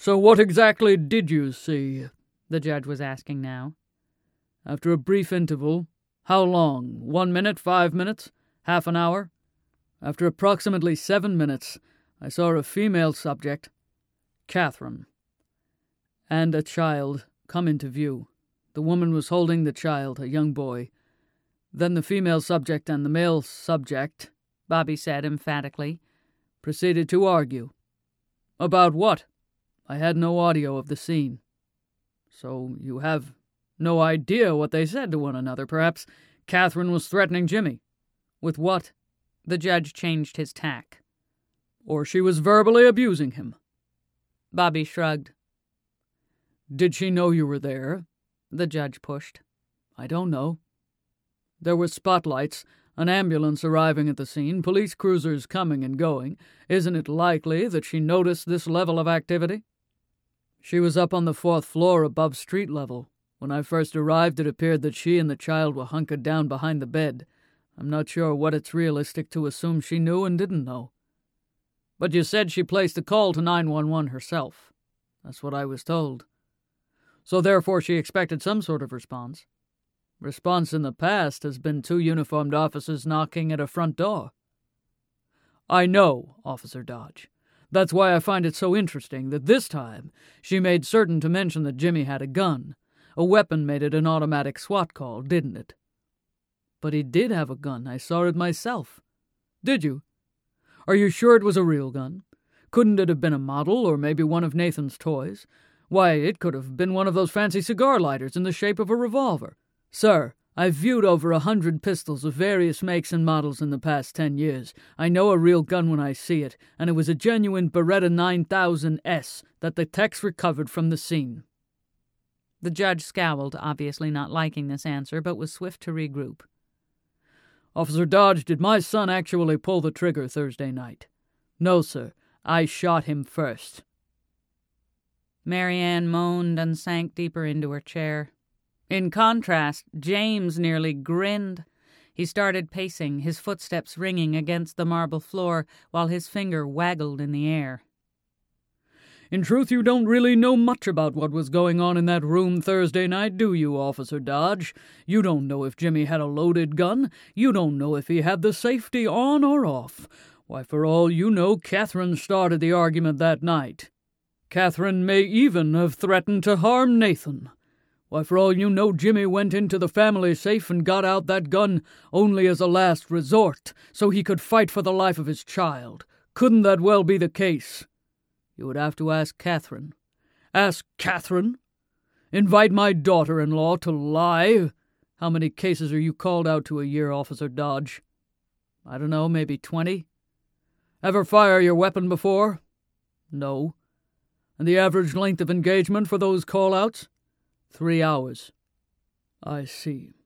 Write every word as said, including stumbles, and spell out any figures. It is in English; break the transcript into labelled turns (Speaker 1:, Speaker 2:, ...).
Speaker 1: So what exactly did you see? The judge was asking now. After a brief interval, how long? One minute, five minutes, half an hour? After approximately seven minutes, I saw a female subject, Catherine, and a child come into view. The woman was holding the child, a young boy. Then the female subject and the male subject, Bobby said emphatically, proceeded to argue. About what? I had no audio of the scene. So you have no idea what they said to one another. Perhaps Catherine was threatening Jimmy. With what? The judge changed his tack. Or she was verbally abusing him. Bobby shrugged. Did she know you were there? The judge pushed. I don't know. There were spotlights, an ambulance arriving at the scene, police cruisers coming and going. Isn't it likely that she noticed this level of activity? She was up on the fourth floor above street level. When I first arrived, it appeared that she and the child were hunkered down behind the bed. I'm not sure what it's realistic to assume she knew and didn't know. But you said she placed a call to nine one one herself. That's what I was told. So therefore she expected some sort of response. Response in the past has been two uniformed officers knocking at a front door. I know, Officer Dodge. That's why I find it so interesting that this time she made certain to mention that Jimmy had a gun. A weapon made it an automatic SWAT call, didn't it? But he did have a gun. I saw it myself. Did you? Are you sure it was a real gun? Couldn't it have been a model, or maybe one of Nathan's toys? Why, it could have been one of those fancy cigar lighters in the shape of a revolver. Sir, I've viewed over a hundred pistols of various makes and models in the past ten years. I know a real gun when I see it, and it was a genuine Beretta nine thousand S that the techs recovered from the scene. The judge scowled, obviously not liking this answer, but was swift to regroup. Officer Dodge, did my son actually pull the trigger Thursday night? No, sir. I shot him first. Marianne moaned and sank deeper into her chair. In contrast, James nearly grinned. He started pacing, his footsteps ringing against the marble floor, while his finger waggled in the air. In truth, you don't really know much about what was going on in that room Thursday night, do you, Officer Dodge? You don't know if Jimmy had a loaded gun. You don't know if he had the safety on or off. Why, for all you know, Catherine started the argument that night. Catherine may even have threatened to harm Nathan. Why, for all you know, Jimmy went into the family safe and got out that gun only as a last resort, so he could fight for the life of his child. Couldn't that well be the case? You would have to ask Catherine. Ask Catherine? Invite my daughter-in-law to lie? How many cases are you called out to a year, Officer Dodge? I don't know, maybe twenty? Ever fire your weapon before? No. And the average length of engagement for those call-outs? Three hours. I see.